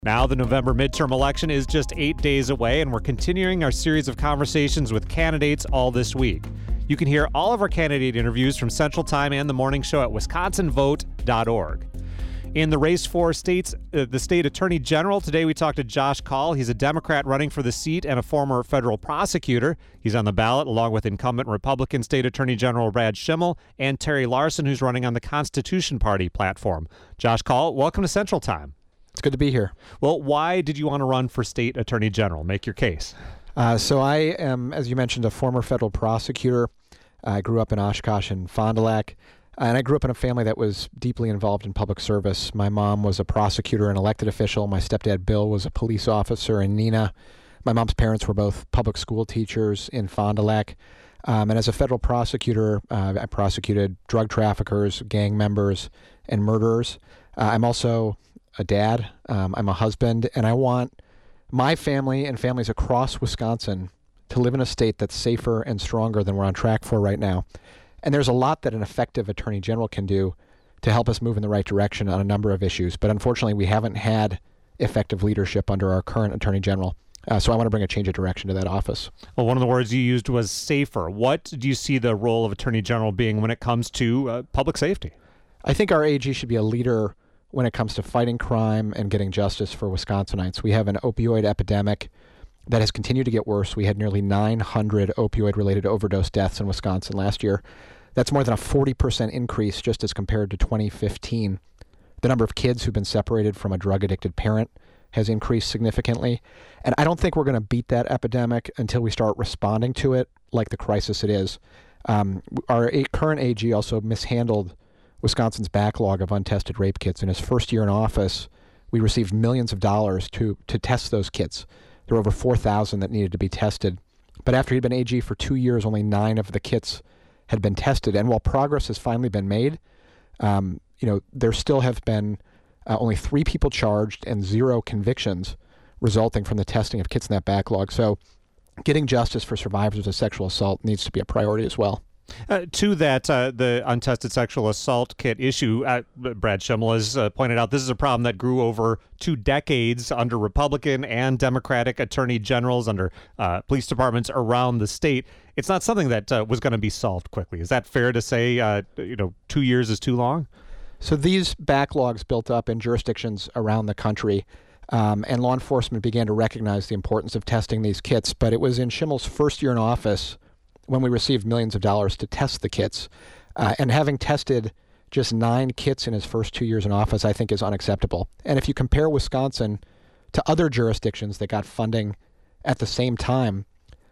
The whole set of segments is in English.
Now the November midterm election is just 8 days away, and we're continuing our series of conversations with candidates all this week. You can hear all of our candidate interviews from Central Time and the morning show at wisconsinvote.org. In the race for the state attorney general, today we talked to Josh Kaul. He's a Democrat running for the seat and a former federal prosecutor. He's on the ballot along with incumbent Republican State Attorney General Brad Schimel and Terry Larson, who's running on the Constitution Party platform. Josh Kaul, welcome to Central Time. It's good to be here. Well, why did you want to run for state attorney general? Make your case. So I am, as you mentioned, a former federal prosecutor. I grew up in Oshkosh and Fond du Lac, and I grew up in a family that was deeply involved in public service. My mom was a prosecutor and elected official. My stepdad, Bill, was a police officer in Neenah. My mom's parents were both public school teachers in Fond du Lac. And as a federal prosecutor, I prosecuted drug traffickers, gang members, and murderers. I'm also a dad, I'm a husband, and I want my family and families across Wisconsin to live in a state that's safer and stronger than we're on track for right now. And there's a lot that an effective attorney general can do to help us move in the right direction on a number of issues. But unfortunately, we haven't had effective leadership under our current attorney general. So I want to bring a change of direction to that office. Well, one of the words you used was safer. What do you see the role of attorney general being when it comes to public safety? I think our AG should be a leader when it comes to fighting crime and getting justice for Wisconsinites. We have an opioid epidemic that has continued to get worse. We had nearly 900 opioid-related overdose deaths in Wisconsin last year. That's more than a 40% increase just as compared to 2015. The number of kids who've been separated from a drug-addicted parent has increased significantly. And I don't think we're going to beat that epidemic until we start responding to it like the crisis it is. Our current AG also mishandled Wisconsin's backlog of untested rape kits. In his first year in office, we received millions of dollars to test those kits. There were over 4,000 that needed to be tested. But after he'd been AG for 2 years, only 9 of the kits had been tested. And while progress has finally been made, there still have been only 3 people charged and 0 convictions resulting from the testing of kits in that backlog. So getting justice for survivors of sexual assault needs to be a priority as well. To that, the untested sexual assault kit issue, Brad Schimel has pointed out this is a problem that grew over 2 decades under Republican and Democratic attorney generals, under police departments around the state. It's not something that was going to be solved quickly. Is that fair to say, 2 years is too long? So these backlogs built up in jurisdictions around the country, and law enforcement began to recognize the importance of testing these kits. But it was in Schimel's first year in office when we received millions of dollars to test the kits. And having tested just 9 kits in his first 2 years in office, I think is unacceptable. And if you compare Wisconsin to other jurisdictions that got funding at the same time,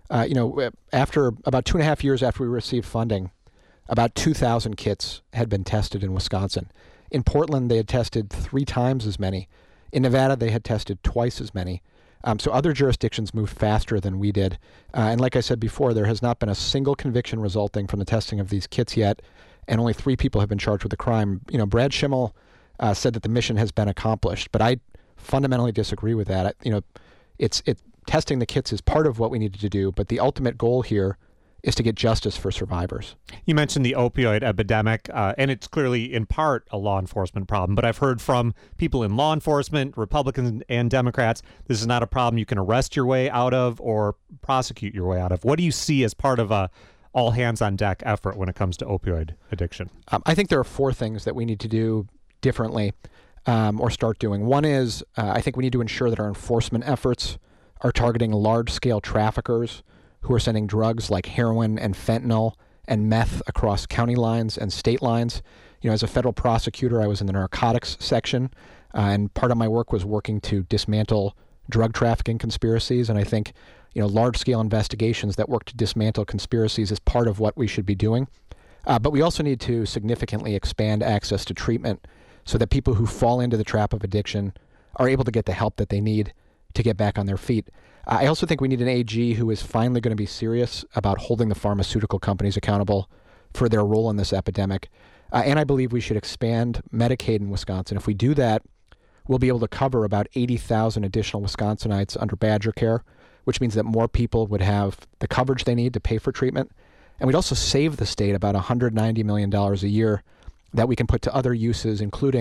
after about 2.5 years after we received funding, about 2,000 kits had been tested in Wisconsin. In Portland, they had tested 3 times as many. In Nevada, they had tested twice as many. So other jurisdictions moved faster than we did. And like I said before, there has not been a single conviction resulting from the testing of these kits yet, and only 3 people have been charged with the crime. Brad Schimel said that the mission has been accomplished, but I fundamentally disagree with that. Testing the kits is part of what we needed to do, but the ultimate goal here is to get justice for survivors. You mentioned the opioid epidemic, and it's clearly in part a law enforcement problem, but I've heard from people in law enforcement, Republicans and Democrats, this is not a problem you can arrest your way out of or prosecute your way out of. What do you see as part of a all-hands-on-deck effort when it comes to opioid addiction? I think there are 4 things that we need to do differently or start doing. One is I think we need to ensure that our enforcement efforts are targeting large-scale traffickers who are sending drugs like heroin and fentanyl and meth across county lines and state lines. As a federal prosecutor, I was in the narcotics section, and part of my work was working to dismantle drug trafficking conspiracies. And I think, large-scale investigations that work to dismantle conspiracies is part of what we should be doing. But we also need to significantly expand access to treatment so that people who fall into the trap of addiction are able to get the help that they need to get back on their feet. I also think we need an AG who is finally going to be serious about holding the pharmaceutical companies accountable for their role in this epidemic. And I believe we should expand Medicaid in Wisconsin. If we do that, we'll be able to cover about 80,000 additional Wisconsinites under Badger Care, which means that more people would have the coverage they need to pay for treatment. And we'd also save the state about $190 million a year that we can put to other uses, including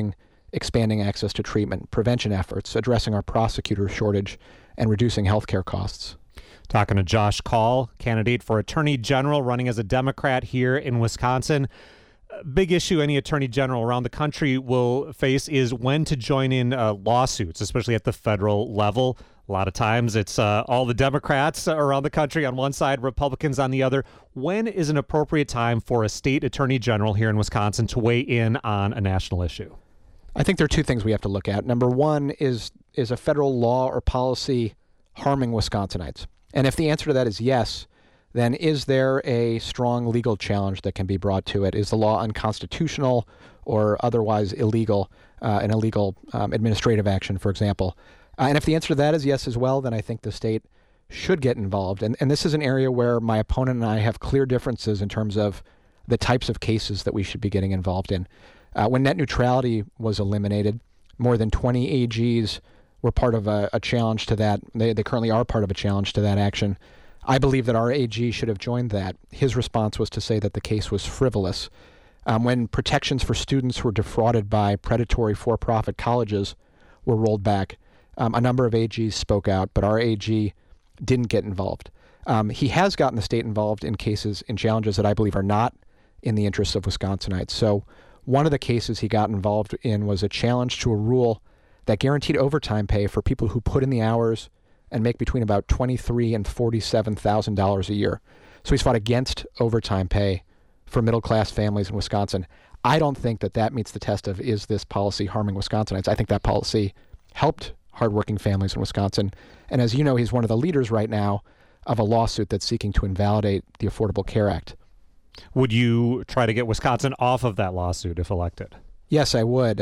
expanding access to treatment, prevention efforts, addressing our prosecutor shortage, and reducing healthcare costs. Talking to Josh Kaul, candidate for Attorney General, running as a Democrat here in Wisconsin. A big issue any Attorney General around the country will face is when to join in lawsuits, especially at the federal level. A lot of times it's all the Democrats around the country on one side, Republicans on the other. When is an appropriate time for a state attorney general here in Wisconsin to weigh in on a national issue? I think there are two things we have to look at. Number one is a federal law or policy harming Wisconsinites? And if the answer to that is yes, then is there a strong legal challenge that can be brought to it? Is the law unconstitutional or otherwise illegal, an illegal administrative action, for example? And if the answer to that is yes as well, then I think the state should get involved. And this is an area where my opponent and I have clear differences in terms of the types of cases that we should be getting involved in. When net neutrality was eliminated, more than 20 AGs were part of a challenge to that. They currently are part of a challenge to that action. I believe that our AG should have joined that. His response was to say that the case was frivolous. When protections for students who were defrauded by predatory for-profit colleges were rolled back, a number of AGs spoke out, but our AG didn't get involved. He has gotten the state involved in cases, in challenges that I believe are not in the interests of Wisconsinites. So one of the cases he got involved in was a challenge to a rule that guaranteed overtime pay for people who put in the hours and make between about $23,000 and $47,000 a year. So he's fought against overtime pay for middle-class families in Wisconsin. I don't think that meets the test of, is this policy harming Wisconsinites? I think that policy helped hardworking families in Wisconsin. And as you know, he's one of the leaders right now of a lawsuit that's seeking to invalidate the Affordable Care Act. Would you try to get Wisconsin off of that lawsuit if elected? Yes, I would.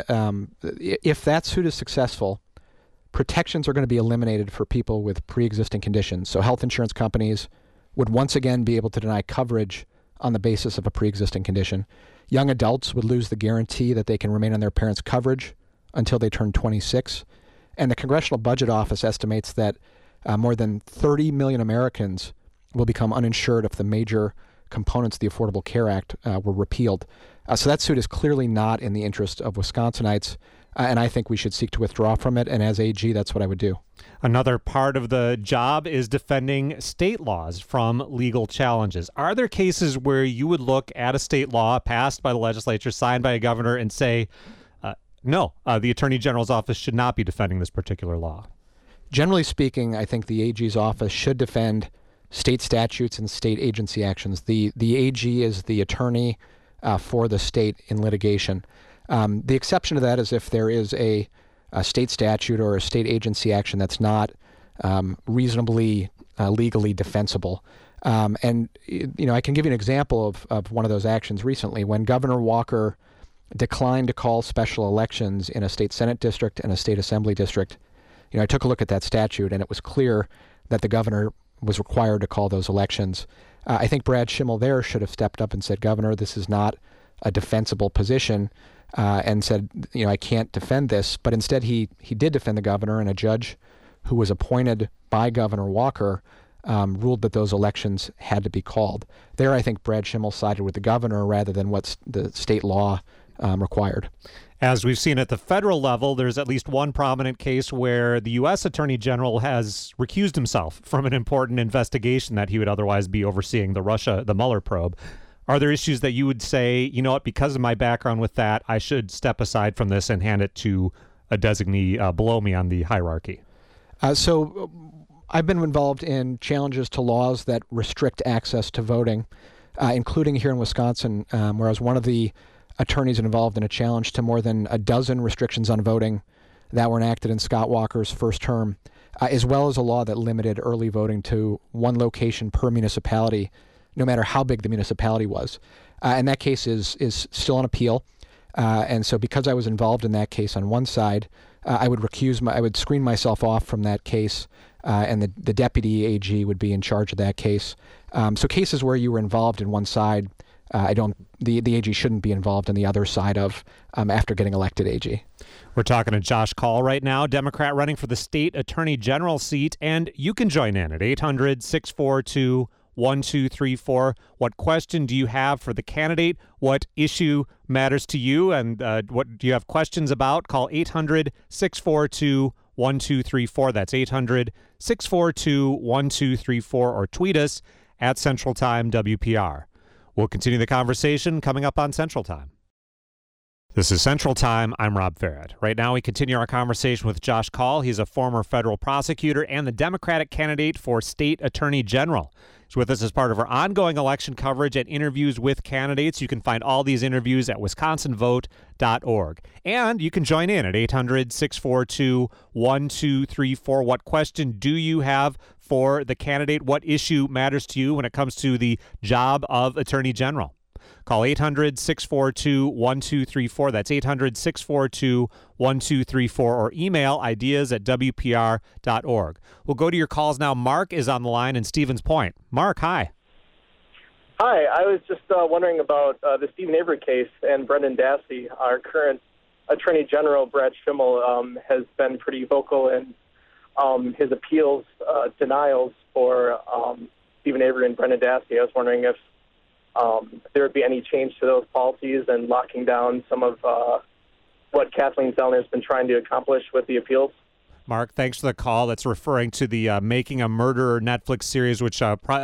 If that suit is successful, protections are going to be eliminated for people with pre-existing conditions. So health insurance companies would once again be able to deny coverage on the basis of a pre-existing condition. Young adults would lose the guarantee that they can remain on their parents' coverage until they turn 26. And the Congressional Budget Office estimates that more than 30 million Americans will become uninsured if the major components of the Affordable Care Act were repealed. So that suit is clearly not in the interest of Wisconsinites, and I think we should seek to withdraw from it. And as AG, that's what I would do. Another part of the job is defending state laws from legal challenges. Are there cases where you would look at a state law passed by the legislature, signed by a governor, and say, no, the Attorney General's office should not be defending this particular law? Generally speaking, I think the AG's office should defend state statutes and state agency actions. The AG is the attorney for the state in litigation. The exception to that is if there is a state statute or a state agency action that's not reasonably legally defensible. And I can give you an example of one of those actions recently. When Governor Walker declined to call special elections in a state Senate district and a state assembly district, I took a look at that statute, and it was clear that the governor was required to call those elections. I think Brad Schimmel there should have stepped up and said, Governor, this is not a defensible position, and said, I can't defend this. But instead, he did defend the governor, and a judge who was appointed by Governor Walker ruled that those elections had to be called. There, I think Brad Schimmel sided with the governor rather than what the state law required. As we've seen at the federal level, there's at least one prominent case where the U.S. Attorney General has recused himself from an important investigation that he would otherwise be overseeing, the Mueller probe. Are there issues that you would say, because of my background with that, I should step aside from this and hand it to a designee below me on the hierarchy? So I've been involved in challenges to laws that restrict access to voting, including here in Wisconsin, where I was one of the attorneys involved in a challenge to more than a dozen restrictions on voting that were enacted in Scott Walker's first term, as well as a law that limited early voting to one location per municipality, no matter how big the municipality was. And that case is still on appeal. And so because I was involved in that case on one side, I would screen myself off from that case, and the deputy AG would be in charge of that case. So cases where you were involved in one side, the AG shouldn't be involved in the other side of after getting elected AG. We're talking to Josh Kaul right now, Democrat running for the state attorney general seat, and you can join in at 800-642-1037. 1234. What question do you have for the candidate? What issue matters to you? And what do you have questions about? Call 800-642-1234. That's 800-642-1234, or tweet us at Central Time WPR. We'll continue the conversation coming up on Central Time. This is Central Time. I'm Rob Farrett. Right now, we continue our conversation with Josh Kaul. He's a former federal prosecutor and the Democratic candidate for state attorney general. He's with us as part of our ongoing election coverage and interviews with candidates. You can find all these interviews at wisconsinvote.org. And you can join in at 800-642-1234. What question do you have for the candidate? What issue matters to you when it comes to the job of attorney general? Call 800-642-1234. That's 800-642-1234, or email ideas@wpr.org. We'll go to your calls now. Mark is on the line in Stevens Point. Mark, hi. Hi. I was just wondering about the Steven Avery case and Brendan Dassey. Our current Attorney General, Brad Schimmel, has been pretty vocal in his appeals denials for Steven Avery and Brendan Dassey. I was wondering if there would be any change to those policies and locking down some of what Kathleen Zellner has been trying to accomplish with the appeals. Mark, thanks for the call. That's referring to the Making a Murderer Netflix series, which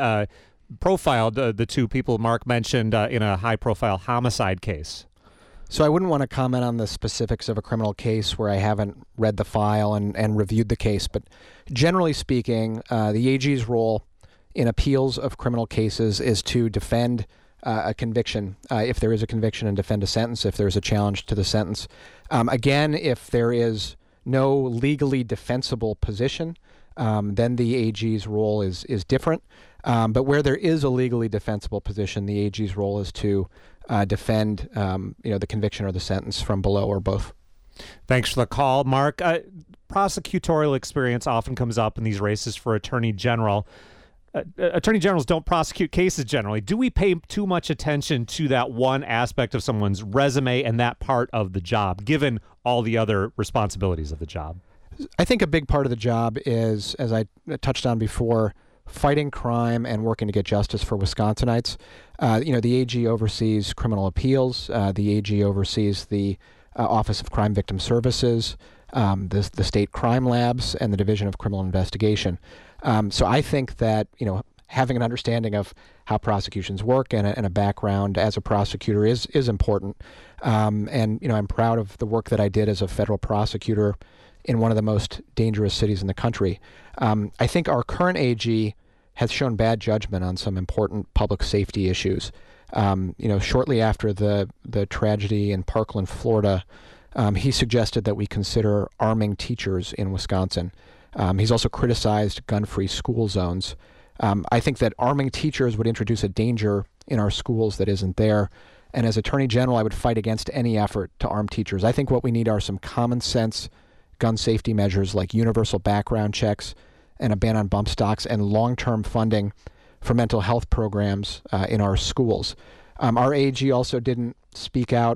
profiled the two people Mark mentioned in a high-profile homicide case. So I wouldn't want to comment on the specifics of a criminal case where I haven't read the file and reviewed the case. But generally speaking, the AG's role in appeals of criminal cases is to defend a conviction, if there is a conviction, and defend a sentence if there's a challenge to the sentence. Again, if there is no legally defensible position, then the AG's role is different. But where there is a legally defensible position, the AG's role is to defend the conviction or the sentence from below or both. Thanks for the call, Mark. Prosecutorial experience often comes up in these races for attorney general. Attorney generals don't prosecute cases generally. Do we pay too much attention to that one aspect of someone's resume and that part of the job, given all the other responsibilities of the job? I think a big part of the job is, as I touched on before, fighting crime and working to get justice for Wisconsinites. The AG oversees criminal appeals. The AG oversees the Office of Crime Victim Services, the state crime labs, and the Division of Criminal Investigation. So I think that, having an understanding of how prosecutions work and a background as a prosecutor is important. I'm proud of the work that I did as a federal prosecutor in one of the most dangerous cities in the country. I think our current AG has shown bad judgment on some important public safety issues. Shortly after the tragedy in Parkland, Florida, he suggested that we consider arming teachers in Wisconsin. He's also criticized gun-free school zones. I think that arming teachers would introduce a danger in our schools that isn't there. And as Attorney General, I would fight against any effort to arm teachers. I think what we need are some common sense gun safety measures like universal background checks and a ban on bump stocks and long-term funding for mental health programs in our schools. Our AG also didn't speak out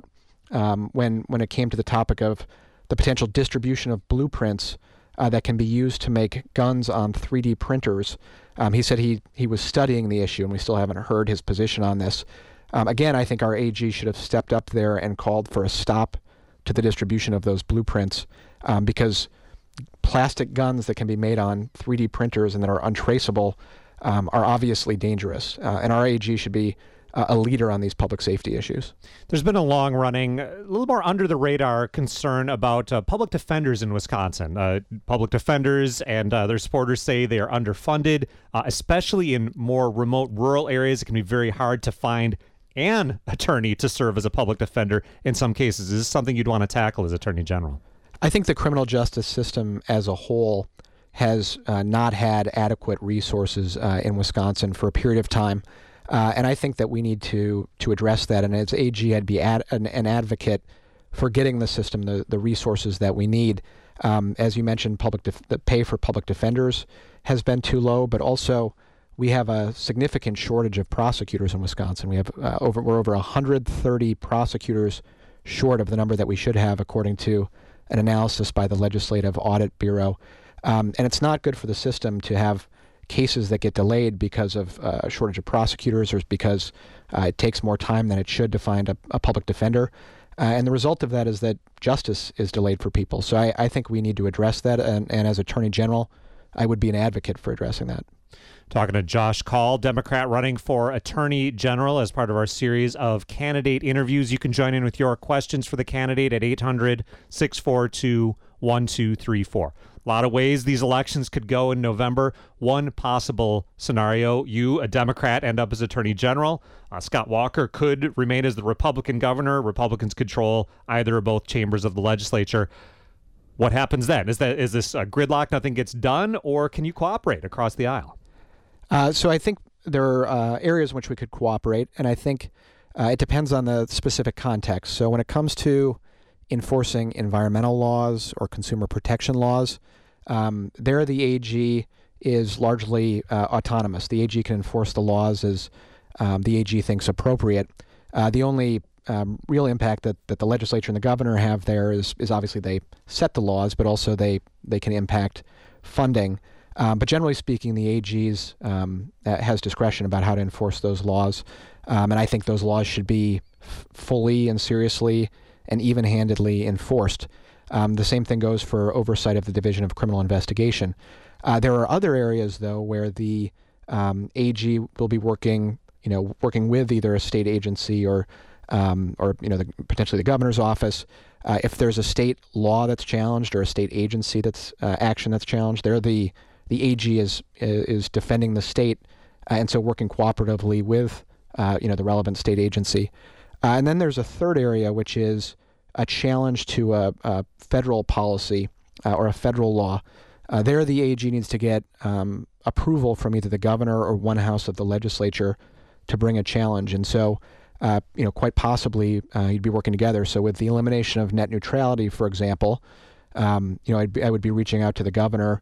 when it came to the topic of the potential distribution of blueprints that can be used to make guns on 3D printers. He said he was studying the issue, and we still haven't heard his position on this. Again, I think our AG should have stepped up there and called for a stop to the distribution of those blueprints because plastic guns that can be made on 3D printers and that are untraceable are obviously dangerous. And our AG should be a leader on these public safety issues. There's been a long-running, a little more under-the-radar concern about public defenders in Wisconsin. Public defenders and their supporters say they are underfunded, especially in more remote rural areas. It can be very hard to find an attorney to serve as a public defender in some cases. Is this something you'd want to tackle as Attorney General? I think the criminal justice system as a whole has not had adequate resources in Wisconsin for a period of time. And I think that we need to address that. And as AG, I'd be an advocate for getting the system the resources that we need. As you mentioned, the pay for public defenders has been too low, but also we have a significant shortage of prosecutors in Wisconsin. We have we're over 130 prosecutors short of the number that we should have, according to an analysis by the Legislative Audit Bureau. And it's not good for the system to have cases that get delayed because of a shortage of prosecutors or because it takes more time than it should to find a public defender. And the result of that is that justice is delayed for people. So I think we need to address that. And as Attorney General, I would be an advocate for addressing that. Talking to Josh Kaul, Democrat running for Attorney General as part of our series of candidate interviews. You can join in with your questions for the candidate at 800-642-1234. A lot of ways these elections could go in November. One possible scenario, you, a Democrat, end up as Attorney General. Scott Walker could remain as the Republican governor. Republicans control either or both chambers of the legislature. What happens then? Is this a gridlock, nothing gets done, or can you cooperate across the aisle? So I think there are areas in which we could cooperate, and I think it depends on the specific context. So when it comes to enforcing environmental laws or consumer protection laws, there the AG is largely autonomous. The AG can enforce the laws as the AG thinks appropriate. The only real impact that the legislature and the governor have there is obviously they set the laws, but also they can impact funding. But generally speaking, the AG's has discretion about how to enforce those laws. And I think those laws should be fully and seriously and even-handedly enforced. The same thing goes for oversight of the Division of Criminal Investigation. There are other areas, though, where the AG will be working with either a state agency or potentially the governor's office. If there's a state law that's challenged or a state agency that's action that's challenged, the AG is defending the state, and so working cooperatively with the relevant state agency. And then there's a third area, which is a challenge to a federal policy or a federal law. There, the AG needs to get approval from either the governor or one house of the legislature to bring a challenge. And so, quite possibly, you'd be working together. So with the elimination of net neutrality, for example, I would be reaching out to the governor.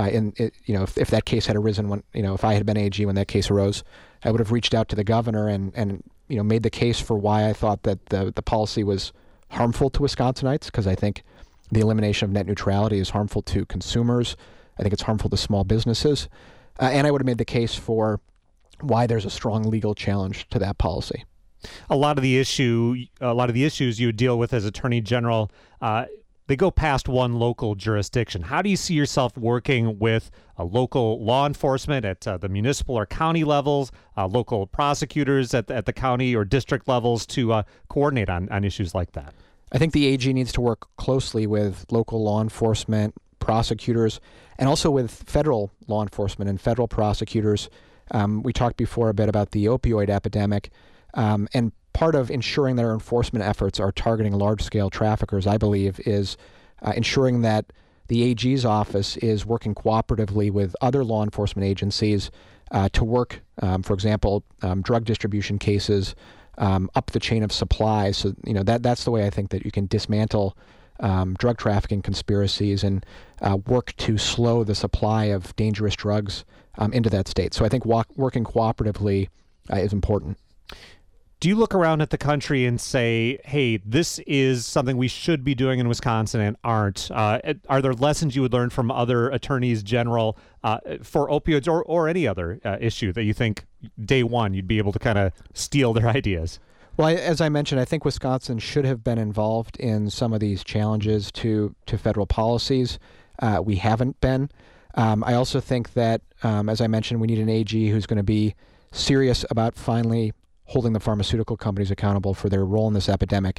If that case had arisen if I had been AG when that case arose, I would have reached out to the governor and made the case for why I thought that the policy was harmful to Wisconsinites, because I think the elimination of net neutrality is harmful to consumers. I think it's harmful to small businesses. And I would have made the case for why there's a strong legal challenge to that policy. A lot of the issues you deal with as Attorney General, they go past one local jurisdiction. How do you see yourself working with local law enforcement at the municipal or county levels, local prosecutors at the county or district levels to coordinate on issues like that? I think the AG needs to work closely with local law enforcement, prosecutors, and also with federal law enforcement and federal prosecutors. We talked before a bit about the opioid epidemic, and part of ensuring that our enforcement efforts are targeting large-scale traffickers, I believe, is ensuring that the AG's office is working cooperatively with other law enforcement agencies to work, for example, drug distribution cases up the chain of supply. So, that's the way I think that you can dismantle drug trafficking conspiracies and work to slow the supply of dangerous drugs into that state. So I think working cooperatively is important. Do you look around at the country and say, hey, this is something we should be doing in Wisconsin and aren't? Are there lessons you would learn from other attorneys general for opioids or any other issue that you think day one you'd be able to kind of steal their ideas? Well, as I mentioned, I think Wisconsin should have been involved in some of these challenges to federal policies. We haven't been. I also think that, as I mentioned, we need an AG who's going to be serious about finally holding the pharmaceutical companies accountable for their role in this epidemic.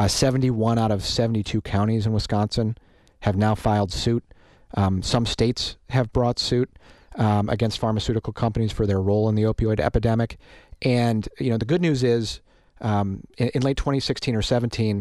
71 out of 72 counties in Wisconsin have now filed suit. Some states have brought suit against pharmaceutical companies for their role in the opioid epidemic. And, the good news is in late 2016 or 17,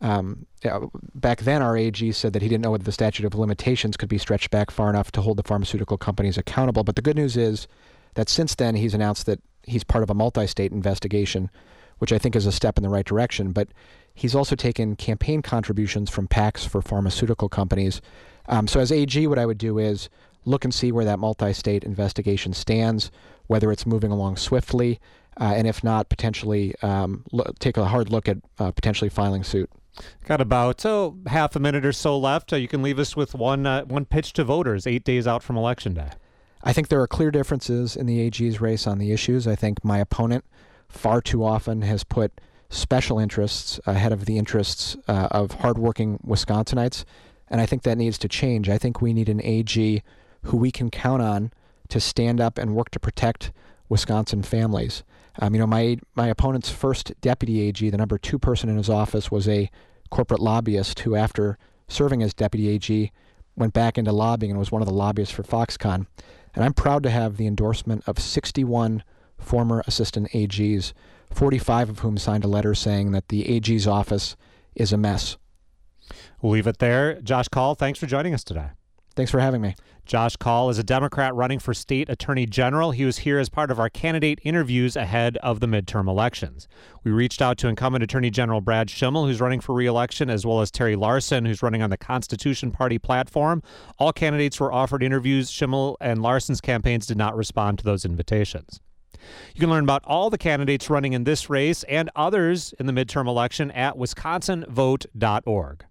back then our AG said that he didn't know whether the statute of limitations could be stretched back far enough to hold the pharmaceutical companies accountable. But the good news is that since then he's announced that he's part of a multi-state investigation, which I think is a step in the right direction. But he's also taken campaign contributions from PACs for pharmaceutical companies. So as AG, what I would do is look and see where that multi-state investigation stands, whether it's moving along swiftly, and if not, potentially take a hard look at potentially filing suit. Got about half a minute or so left. You can leave us with one pitch to voters 8 days out from Election Day. I think there are clear differences in the AG's race on the issues. I think my opponent far too often has put special interests ahead of the interests of hardworking Wisconsinites, and I think that needs to change. I think we need an AG who we can count on to stand up and work to protect Wisconsin families. My opponent's first deputy AG, the number 2 person in his office, was a corporate lobbyist who, after serving as deputy AG, went back into lobbying and was one of the lobbyists for Foxconn. And I'm proud to have the endorsement of 61 former assistant AGs, 45 of whom signed a letter saying that the AG's office is a mess. We'll leave it there. Josh Kaul, thanks for joining us today. Thanks for having me. Josh Kaul is a Democrat running for state attorney general. He was here as part of our candidate interviews ahead of the midterm elections. We reached out to incumbent Attorney General Brad Schimel, who's running for re-election, as well as Terry Larson, who's running on the Constitution Party platform. All candidates were offered interviews. Schimel and Larson's campaigns did not respond to those invitations. You can learn about all the candidates running in this race and others in the midterm election at wisconsinvote.org.